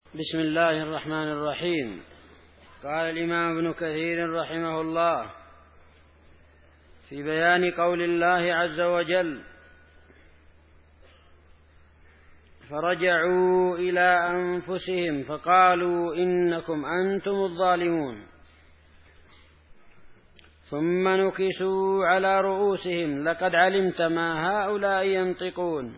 بسم الله الرحمن الرحيم. قال الإمام ابن كثير رحمه الله في بيان قول الله عز وجل: فرجعوا إلى أنفسهم فقالوا إنكم أنتم الظالمون ثم نكسوا على رؤوسهم لقد علمت ما هؤلاء ينطقون.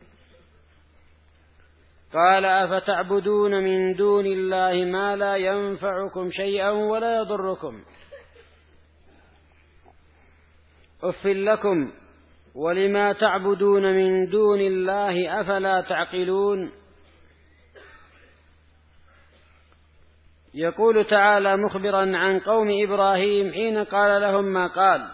قال: أفتعبدون من دون الله ما لا ينفعكم شيئا ولا يضركم أف لكم ولما تعبدون من دون الله أفلا تعقلون. يقول تعالى مخبرا عن قوم إبراهيم حين قال لهم ما قال: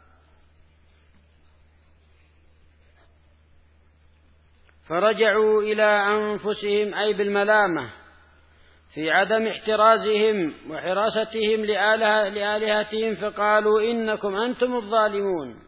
فرجعوا إلى أنفسهم، أي بالملامة في عدم احترازهم وحراستهم لآلهتهم، فقالوا إنكم أنتم الظالمون،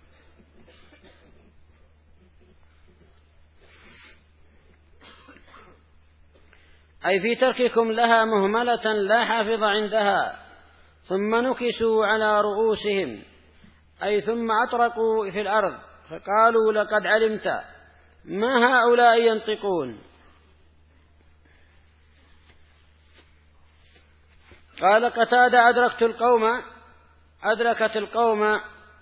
أي في ترككم لها مهملة لا حافظ عندها. ثم نكسوا على رؤوسهم، أي ثم أطرقوا في الأرض فقالوا لقد علمت ما هؤلاء ينطقون. قال قتادة: أدركت القوم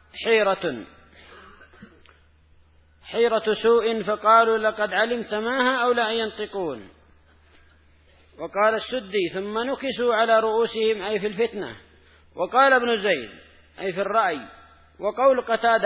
حيرة سوء فقالوا لقد علمت ما هؤلاء ينطقون. وقال السدي: ثم نكسوا على رؤوسهم، أي في الفتنة. وقال ابن زيد: أي في الرأي. وقول قتادة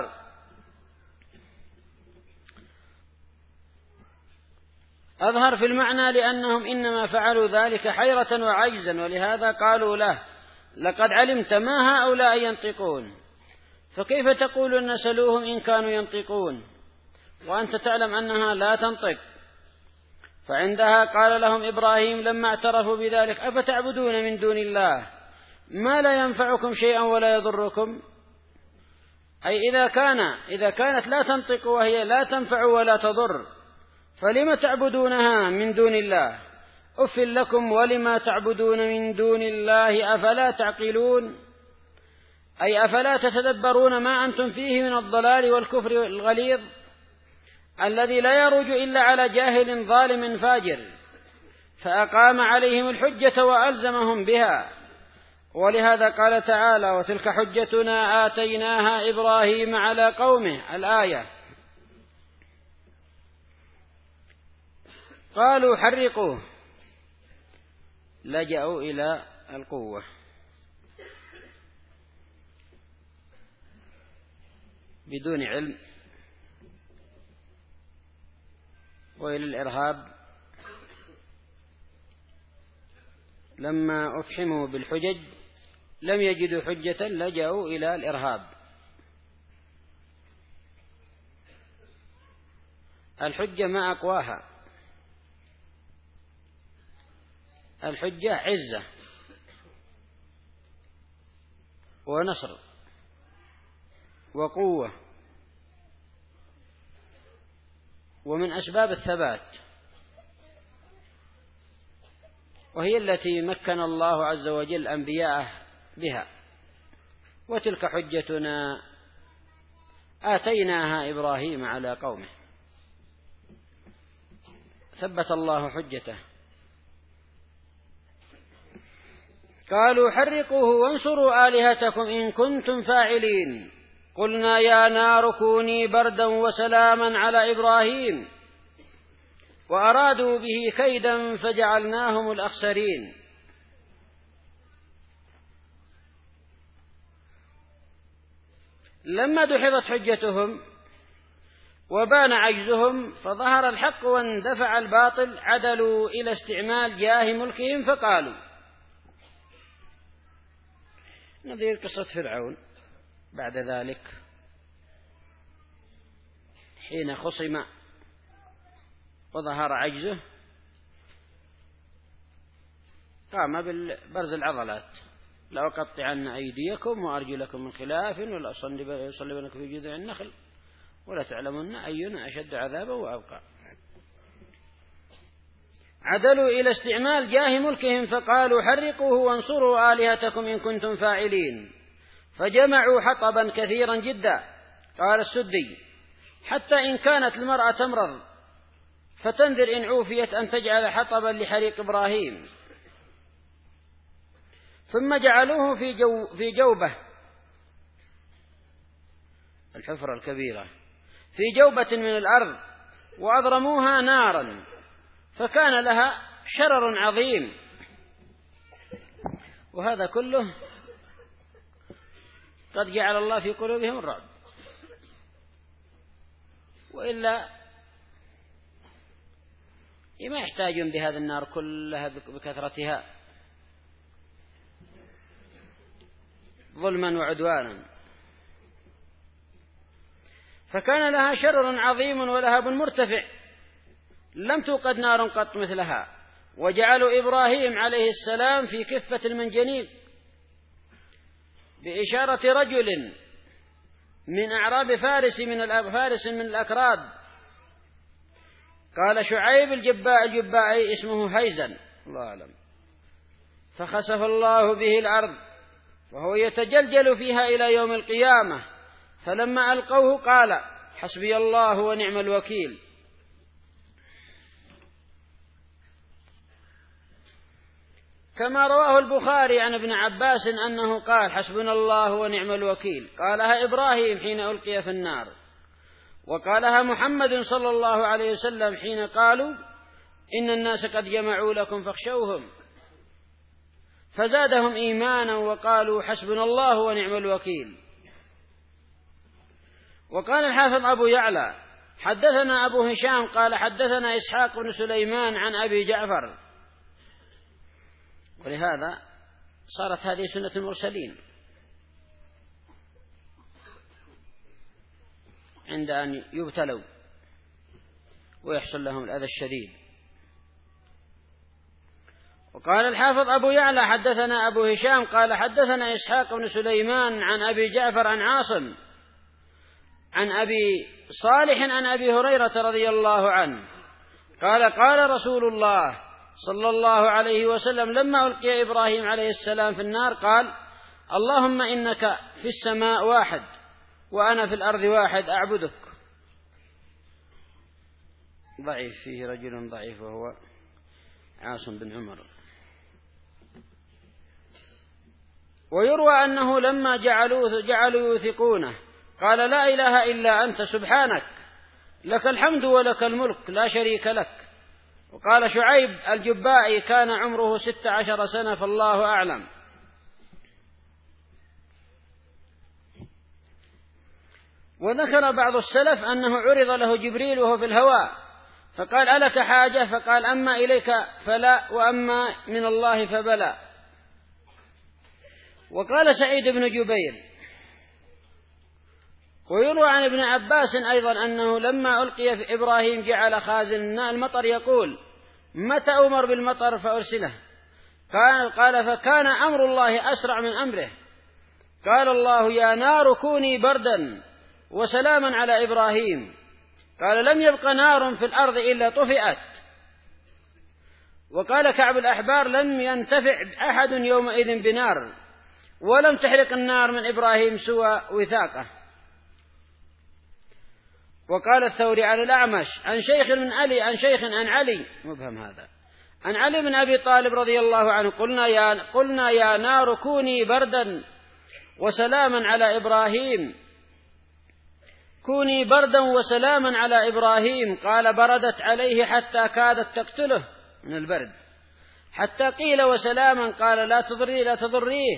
أظهر في المعنى، لأنهم إنما فعلوا ذلك حيرة وعجزا، ولهذا قالوا له لقد علمت ما هؤلاء ينطقون. فكيف تقول أن سلوهم إن كانوا ينطقون وأنت تعلم أنها لا تنطق؟ فعندها قال لهم إبراهيم لما اعترفوا بذلك: أفتعبدون من دون الله ما لا ينفعكم شيئا ولا يضركم؟ أي إذا كانت لا تنطق وهي لا تنفع ولا تضر، فلم تعبدونها من دون الله؟ أف لكم ولما تعبدون من دون الله أفلا تعقلون، أي أفلا تتدبرون ما أنتم فيه من الضلال والكفر الغليظ الذي لا يروج إلا على جاهل ظالم فاجر، فأقام عليهم الحجة وألزمهم بها. ولهذا قال تعالى: وتلك حجتنا آتيناها إبراهيم على قومه، الآية. قالوا حرقوه، لجأوا إلى القوة. بدون علم وإلى الإرهاب. لما أفحموا بالحجج لم يجدوا حجة لجأوا إلى الإرهاب. الحجة ما أقواها، الحجة عزة ونصر وقوة، ومن أسباب الثبات، وهي التي مكن الله عز وجل أنبياءه بها. وتلك حجتنا آتيناها إبراهيم على قومه، ثبت الله حجته. قالوا حرقوه وانصروا آلهتكم إن كنتم فاعلين. قلنا يا نار كوني بردا وسلاما على إبراهيم وأرادوا به كيدا فجعلناهم الأخسرين. لما دحضت حجتهم وبان عجزهم فظهر الحق واندفع الباطل، عدلوا إلى استعمال جاه ملكهم فقالوا، نظير قصة فرعون بعد ذلك حين خصم وظهر عجزه قام بالبرز العضلات: لأقطعن أيديكم وأرجلكم من خلاف ولأصلبنكم في جذوع النخل ولا تعلمن أينا أشد عذابا وأبقى. عدلوا إلى استعمال جاه ملكهم فقالوا حرقوه وانصروا آلهتكم إن كنتم فاعلين، فجمعوا حطبا كثيرا جدا. قال السدي: حتى إن كانت المرأة تمرض فتنذر إن عوفيت أن تجعل حطبا لحريق إبراهيم، ثم جعلوه في جوبة، الحفرة الكبيرة، في جوبة من الأرض، وأضرموها نارا، فكان لها شرر عظيم. وهذا كله قد جعل الله في قلوبهم الرعب، وإلا ما يحتاجون بهذه النار كلها بكثرتها ظلما وعدوانا. فكان لها شرر عظيم ولهب مرتفع لم توقد نار قط مثلها. وجعلوا إبراهيم عليه السلام في كفة المنجنيق بإشارة رجل من أعراب فارس من الأكراد. قال شعيب الجبائي اسمه هيزن، الله أعلم، فخسف الله به الأرض وهو يتجلجل فيها إلى يوم القيامة، فلما ألقوه قال حسبي الله ونعم الوكيل. كما رواه البخاري عن ابن عباس أنه قال حسبنا الله ونعم الوكيل، قالها إبراهيم حين ألقي في النار، وقالها محمد صلى الله عليه وسلم حين قالوا إن الناس قد جمعوا لكم فاخشوهم، فزادهم إيمانا وقالوا حسبنا الله ونعم الوكيل. وقال الحافظ أبو يعلى حدثنا أبو هشام قال حدثنا إسحاق بن سليمان عن أبي جعفر. ولهذا صارت هذه سنة المرسلين عند أن يبتلوا ويحصل لهم الأذى الشديد. وقال الحافظ أبو يعلى حدثنا أبو هشام قال حدثنا إسحاق بن سليمان عن أبي جعفر عن عاصم عن أبي صالح عن أبي هريرة رضي الله عنه قال قال رسول الله صلى الله عليه وسلم لما ألقي إبراهيم عليه السلام في النار قال اللهم إنك في السماء واحد وأنا في الأرض واحد أعبدك. ضعيف، فيه رجل ضعيف وهو عاصم بن عمر. ويروى أنه لما جعلوا يوثقونه قال لا إله إلا أنت سبحانك لك الحمد ولك الملك لا شريك لك. وقال شعيب الجبائي كان عمره 16 سنة فالله أعلم. وذكر بعض السلف أنه عرض له جبريل وهو في الهواء فقال ألك حاجة؟ فقال أما إليك فلا وأما من الله فبلى. وقال سعيد بن جبير ويروى عن ابن عباس أيضا أنه لما ألقي في إبراهيم جعل خازن المطر يقول متى أمر بالمطر فأرسله؟ قال فكان أمر الله أسرع من أمره. قال الله يا نار كوني بردا وسلاما على إبراهيم. قال لم يبق نار في الأرض إلا طفئت. وقال كعب الأحبار لم ينتفع أحد يومئذ بنار ولم تحرق النار من إبراهيم سوى وثاقه. وقال الثوري على الأعمش عن شيخ من علي عن شيخ عن علي مبهم هذا عن علي بن أبي طالب رضي الله عنه قلنا يا نار كوني بردا وسلاما على إبراهيم كوني بردا وسلاما على إبراهيم. قال بردت عليه حتى كادت تقتله من البرد حتى قيل وسلاما قال لا تضريه.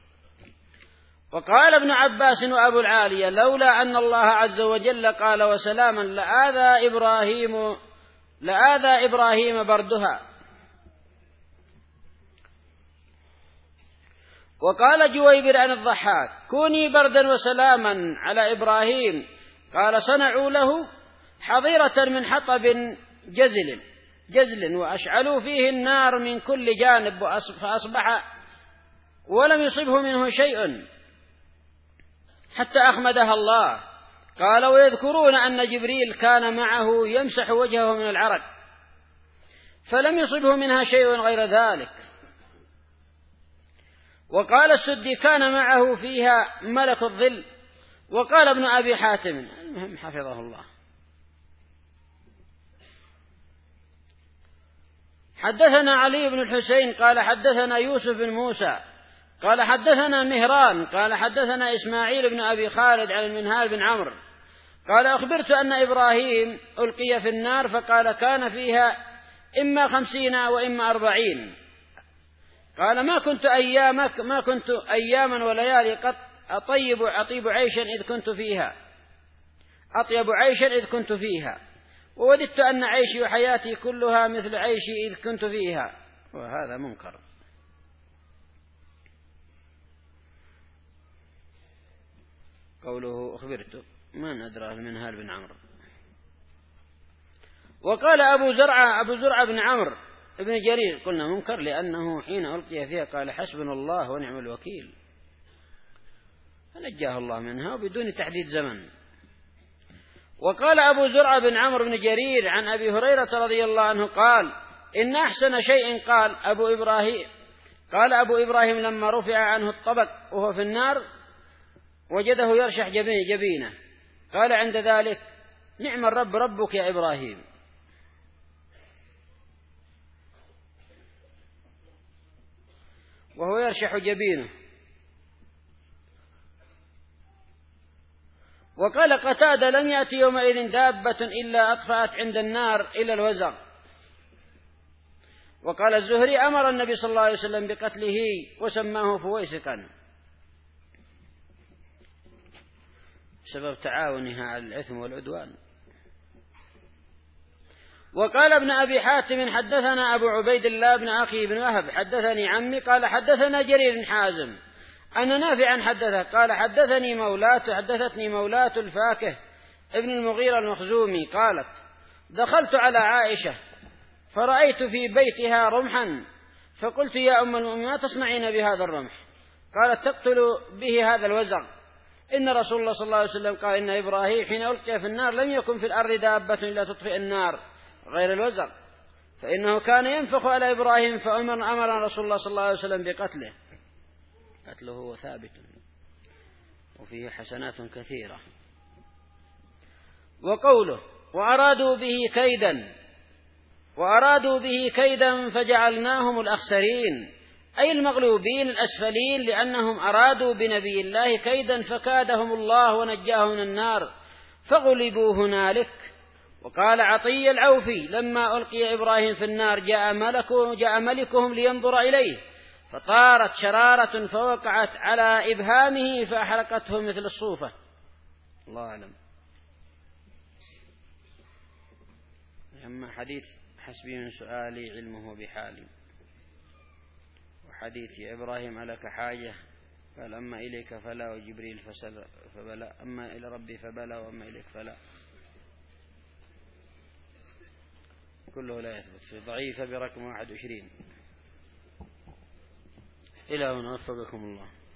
وقال ابن عباس وأبو العالية لولا أن الله عز وجل قال وسلاما لآذى إبراهيم بردها. وقال جويبر عن الضحاك كوني بردا وسلاما على إبراهيم. قال صنعوا له حظيرة من حطب جزل وأشعلوا فيه النار من كل جانب فأصبح ولم يصبه منه شيء حتى أخمدها الله. قال ويذكرون أن جبريل كان معه يمسح وجهه من العرق فلم يصبه منها شيء غير ذلك. وقال السدي كان معه فيها ملك الظل. وقال ابن أبي حاتم المهم حفظه الله حدثنا علي بن الحسين قال حدثنا يوسف بن موسى قال حدثنا مهران قال حدثنا إسماعيل بن أبي خالد عن المنهال بن عمرو قال أخبرت أن إبراهيم ألقي في النار فقال كان فيها إما 50 وإما 40. قال ما كنت أياما وليالي قط أطيب عيشا إذ كنت فيها ووددت أن عيشي وحياتي كلها مثل عيشي إذ كنت فيها. وهذا منكر. قوله أخبرت من أدراه المنهال بن عمرو. وقال أبو زرعة بن عمرو ابن جرير قلنا منكر لأنه حين ألقي فيها قال حسبنا الله ونعم الوكيل فنجاه الله منها وبدون تحديد زمن. وقال أبو زرعة بن عمرو بن جرير عن أبي هريرة رضي الله عنه قال إن أحسن شيء قال أبو إبراهيم لما رفع عنه الطبق وهو في النار وجده يرشح جبينه قال عند ذلك نعم الرب ربك يا إبراهيم. وهو يرشح جبينه. وقال قتادة لم يأتي يومئذ دابة إلا أطفأت عند النار إلى الوزغ. وقال الزهري أمر النبي صلى الله عليه وسلم بقتله وسماه فويسقا بسبب تعاونها على الإثم والعدوان. وقال ابن أبي حاتم حدثنا أبو عبيد الله بن أخي بن وهب حدثني عمي قال حدثنا جرير بن حازم أن نافعا حدثه قال حدثتني مولاة الفاكه ابن المغيرة المخزومي قالت دخلت على عائشة فرأيت في بيتها رمحا فقلت يا أم المؤمنين ما تصنعين بهذا الرمح؟ قالت تقتل به هذا الوزغ. إن رسول الله صلى الله عليه وسلم قال إن إبراهيم حين ألقي في النار لم يكن في الأرض دابة إلا تطفئ النار غير الوزغ فإنه كان ينفخ على إبراهيم فأمر رسول الله صلى الله عليه وسلم بقتله. قتله ثابت وفيه حسنات كثيرة. وقوله وأرادوا به كيدا فجعلناهم الأخسرين أي المغلوبين الأسفلين لأنهم أرادوا بنبي الله كيدا فكادهم الله ونجاه من النار فغلبوا هنالك. وقال عطية العوفي لما ألقي إبراهيم في النار جاء ملكهم لينظر إليه فطارت شرارة فوقعت على إبهامه فأحرقته مثل الصوفة. الله أعلم. أما حديث حسبي من سؤالي علمه بحالي وحديث يا إبراهيم عليك حاجة قال أما إليك فلا وجبريل فبلا أما إلى ربي فبلا وأما إليك فلا كله لا يثبت في ضعيفة برقم 21. إلى هنا وفقكم الله.